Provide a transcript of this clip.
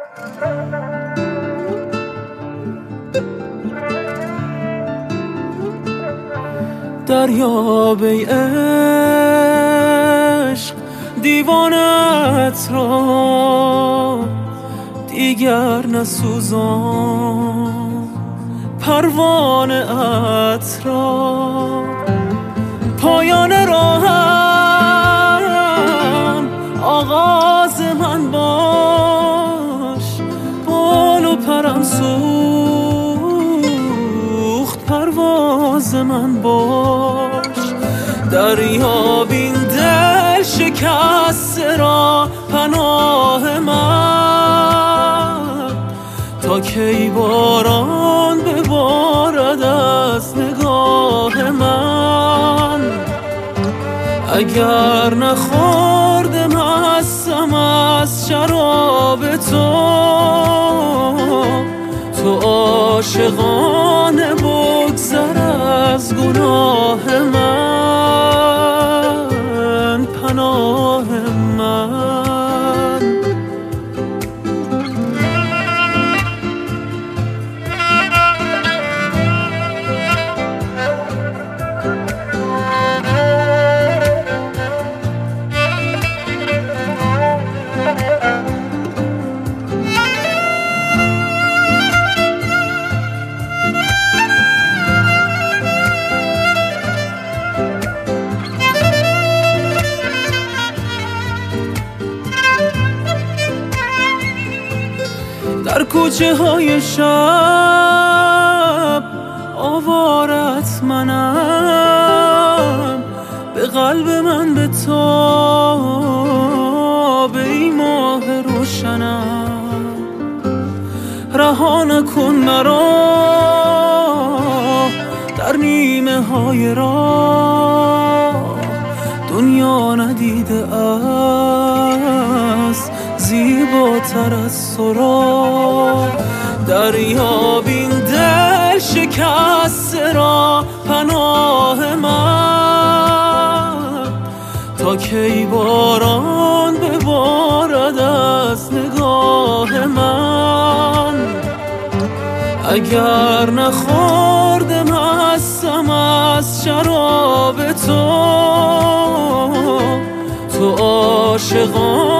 دریاب ای عشق دیوانت را دیگر نسوزان، پروانه ات را پایان راهم آغاز من باش، بال و پرم سوخت پرواز من باش. دریاب این دل شکسته را پناه من، تا کی باران ببارد از نگاه من. اگر نخورده مستم از شراب تو عاشقانه بگذر از گناه من، پناه من. در کوچه های شب آوارت منم، به قلب من به تاب ای ماه روشنم. رها نکن مرا در نیمه های راه، دنیا ندیده است زیباتر از تو را. دریاب این دل شکسته را پناه من، تا کی باران ببارد از نگاه من. اگر نخورده مستم از شراب تو عاشقان